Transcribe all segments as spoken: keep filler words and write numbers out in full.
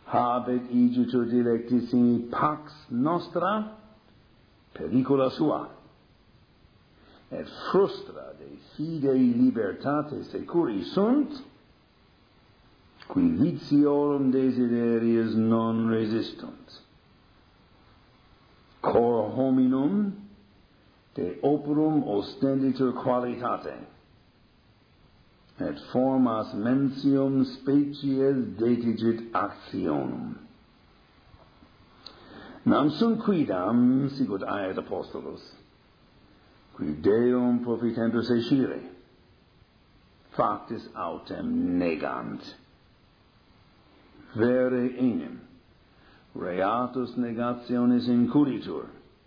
habet igitur dilectissimi pax nostra pericula sua, et frustra de fidei libertate securi sunt, qui vitiorum desiderius non resistunt. Cor hominum de operum ostenditur qualitate, et formas mentium species detigit actionum. Nam sunt quidam, sicut aet apostolos, qui Deum profitentus escire, factis autem negant. Vere enim, reatus negationis incurritur,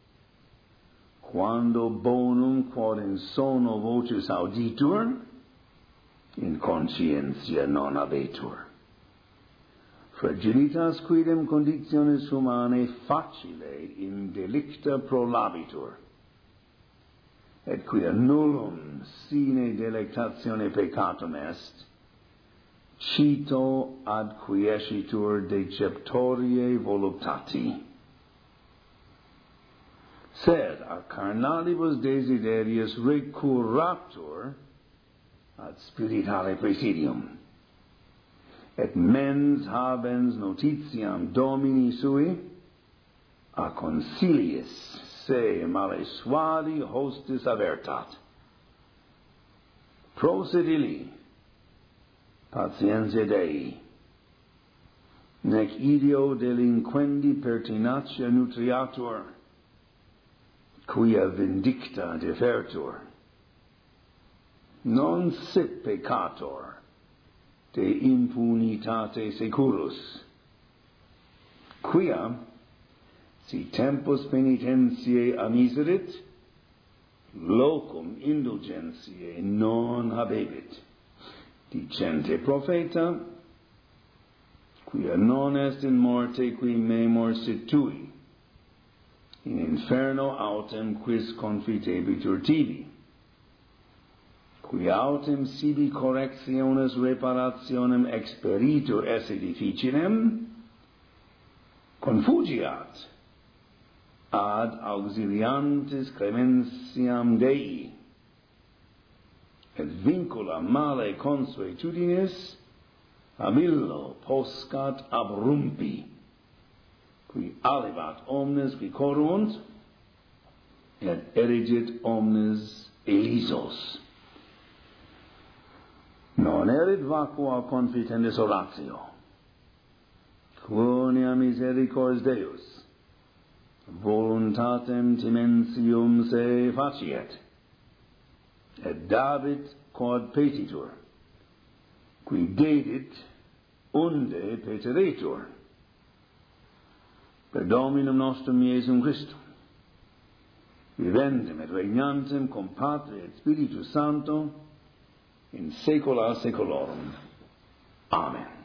quando bonum quod in sono vocis auditur, in conscientia non habetur. Fragilitas quidem conditionis humanae facile in delicta prolabitur, et quia nullum sine delectatione peccatum est, cito ad quiescitur deceptorie voluptati. Sed a carnalibus desiderius recurratur ad spiritale praesidium, et mens habens notitiam domini sui, a consiliis se male suadi hostis avertat. Prosit illi, patientia Dei, nec ideo delinquendi pertinacia nutriatur, quia vindicta defertur. Non sit peccator de impunitate securus, quia, si tempus penitentiae amiserit, locum indulgentiae non habebit. Dicente profeta, quia non est in morte qui memor situi, in inferno autem quis confitebitur tibi, qui autem sibi correctiones reparationem experitur esse difficilem, confugiat ad auxiliantis clementiam Dei, et vincula male consuetudinis ab illo poscat abrumpi, qui alibat omnes qui corruunt, et erigit omnes elisos. Non erit vacua confitendis oratio, quonia misericordias Deus voluntatem timentium se faciet, et David quod petitur, qui dedit unde peteretur, per Dominum nostrum Iesum Christum, viventem et regnantem cum Patri et Spiritus Sancto, in saecula saeculorum. Amen.